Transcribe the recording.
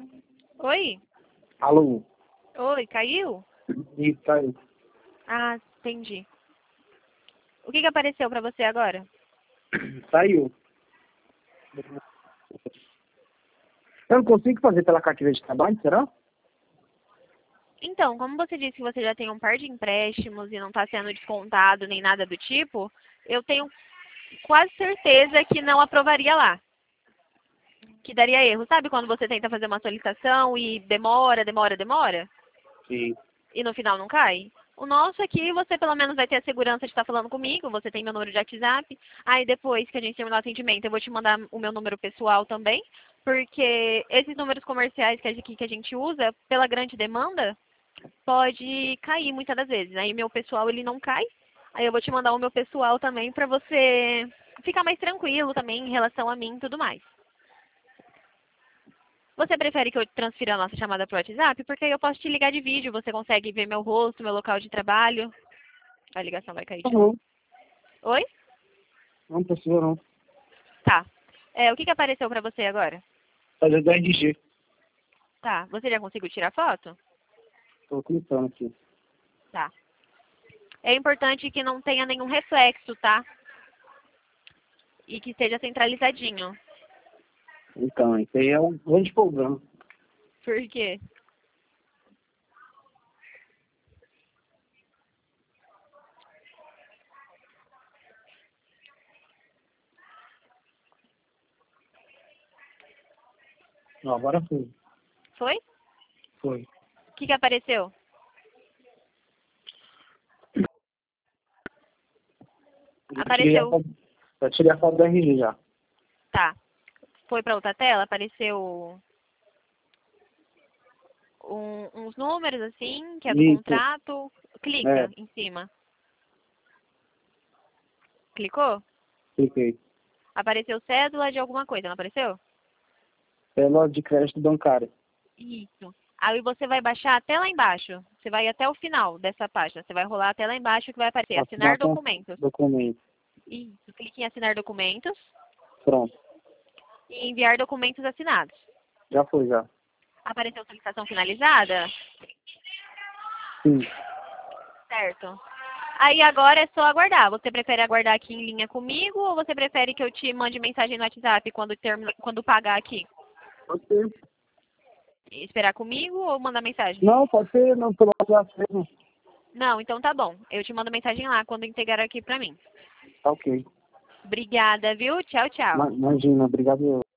Oi? Alô? Oi, caiu? Isso, tá aí. Ah, entendi. O que apareceu pra você agora? Saiu. Eu não consigo fazer pela carteira de trabalho, será? Então, como você disse que você já tem um par de empréstimos e não está sendo descontado nem nada do tipo, eu tenho quase certeza que não aprovaria lá. Que daria erro. Sabe quando você tenta fazer uma solicitação e demora? Sim. E no final não cai? O nosso aqui, você pelo menos vai ter a segurança de estar falando comigo, você tem meu número de WhatsApp. Aí depois que a gente terminar o atendimento, eu vou te mandar o meu número pessoal também, porque esses números comerciais que a gente usa, pela grande demanda, pode cair muitas das vezes. Aí meu pessoal, ele não cai. Aí eu vou te mandar o meu pessoal também para você ficar mais tranquilo também em relação a mim e tudo mais. Você prefere que eu transfira a nossa chamada para o WhatsApp? Porque aí eu posso te ligar de vídeo, você consegue ver meu rosto, meu local de trabalho. A ligação vai cair de novo. Não, Oi? não precisa não. Tá. O que apareceu para você agora? Fazer do RG. Tá. Você já conseguiu tirar foto? Tô clicando aqui. Tá. É importante que não tenha nenhum reflexo, tá? E que seja centralizadinho. Então, isso aí é um grande problema. Por quê? Não, agora foi. Foi? Foi. O que apareceu? Apareceu. Já tirei a foto do RG já. Tá. Foi para outra tela? Apareceu uns números assim, que é do Isso. contrato. É, Clica em cima. Clicou? cliquei. Apareceu cédula de alguma coisa, não apareceu? Célula de crédito bancário. Isso. Aí você vai baixar até lá embaixo. Você vai até o final dessa página. Você vai rolar até lá embaixo que vai aparecer Assinar assinar com documentos. documento. Isso. Clique em assinar documentos Pronto. e enviar documentos assinados. Já foi, já. Apareceu solicitação finalizada? Sim. Certo. Aí agora é só aguardar. Você prefere aguardar aqui em linha comigo ou você prefere que eu te mande mensagem no WhatsApp quando pagar aqui? Pode ser. Esperar comigo ou mandar mensagem? Não, pode ser, não, pelo WhatsApp mesmo. Não, então tá bom. Eu te mando mensagem lá quando integrar aqui pra mim. Tá ok. Obrigada, viu? Tchau, tchau. Imagina, obrigado.